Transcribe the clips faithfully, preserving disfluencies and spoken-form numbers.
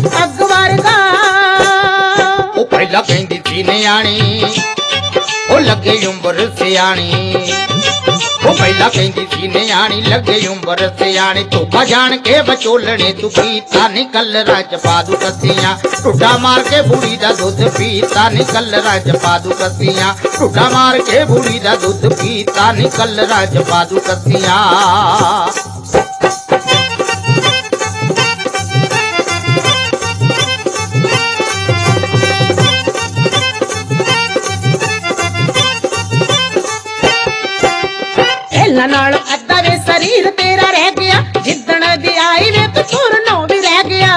अग वर्गा ओ पहला कहंदी सी न्याणी ओ लगे उम्र सियाणी ओ पहला कहंदी सी न्याणी लगे उम्र सियाणी धोखा जान के बचोलने तू पीता निकल राज पादू कसियां टुड्डा मार के बूढ़ी दा दुध पीता निकल राज पादू कसियां टुड्डा मार के बूढ़ी दा दुध पीता निकल राज पादू कसियां नाल अद्धा वे शरीर तेरा रह गया जिद्दण दी आई वे तू तुरनो भी रह गया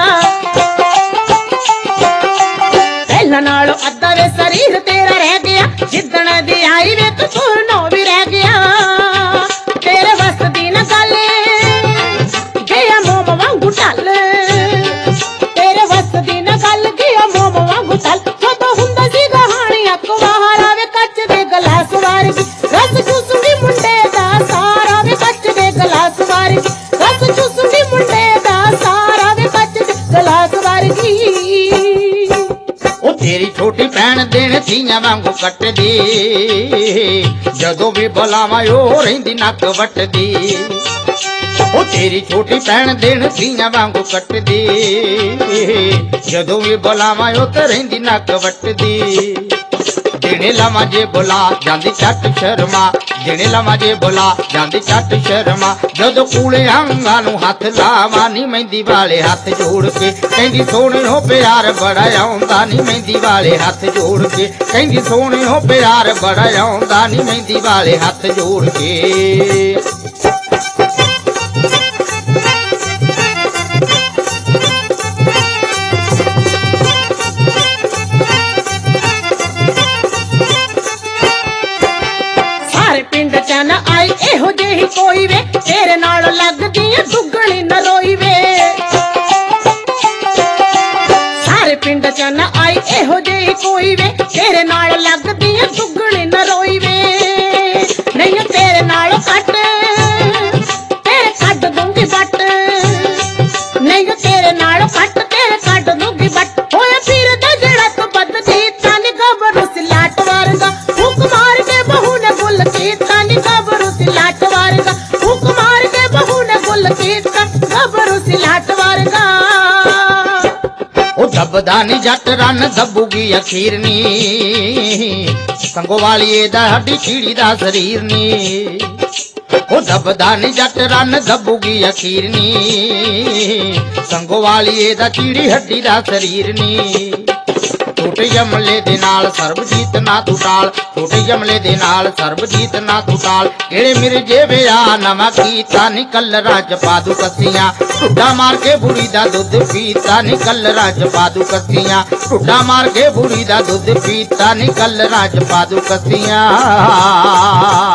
पहला नाल अद्धा वे शरीर तेरा रह गया जिद्दण दी आई वे तू तुरनो भी रह गया तेरे वस दी न गल गया मोम वांगू टल तेरे वस दी न गल गया मोम वांगू टल जदों हुंदा सी कहानी अखबार आवे कच्च दे गलास वारगी रस चूसुंदी मुंडे सारा वे कच्च दे गलास वारगी रस चूसुंदी मुंडे दा सारा वे कच्च दे गलास वारगी ओ तेरी छोटी भैन दिन धीआं वांगू कटदी जदों भी बुलावां ओ रहिंदी नक वटदी ओ तेरी छोटी भैन दिन धीआं वांगू कटदी जदों भी बुलावां ओ ते रहिंदी नक वटदी जिने लवा जे बुला जांदी चट शर्मा जिने लवा जे बुला जांदी चट शर्मा जदों कूले अंगां नूं हथ लावां नी मेहंदी वाले हाथ जोड़ के कहंदी सोहणे हो प्यार बड़ा आउंदा नी मेहंदी वाले हाथ जोड़ के कहंदी सोहणे हो प्यार बड़ा आउंदा नी मेहंदी वाले हाथ जोड़ के न आई एहो जेही कोई वे तेरे नाल लगदी दुगणी न रोई वे सारे पिंड च न आई एहो जेही कोई वे तेरे नाल लगदी दुगणी न रोई वे नहीं तेरे नाल कट तेरे कट दूंगी बट नहीं तेरे नाल कट तेरे कट दूंगी बट होया फिर दा जड़ा तो बददी तन गबरू सिलाट वर्गा फूक मार के बहू ने बुल की तन गबरू सिलाट वर्गा फूक मार के बहू ने बुल की तन गबरू सिलाट वर्गा ओ दबदानी जट रन दबूगी अखीरनी संगो वाली दा हड्डी छीड़ी दा शरीर नी ओ दबदानी जट रन दबूगी अखीरनी संगो वाली दा चीड़ी हड्डी दा शरीर नी छोटे यमले दे नाल सर्बजीत ना तू टाल छोटे यमले दे नाल सर्बजीत ना तू टाल केड़े मिर्जे विया नवा कीता निकल राज पादू कसियां टुड्डा मार के बुढ़ी दा दुध पीता निकल राज पादू कसियां टुड्डा मार के बुढ़ी दा दुध पीता निकल राज पादू कसियां।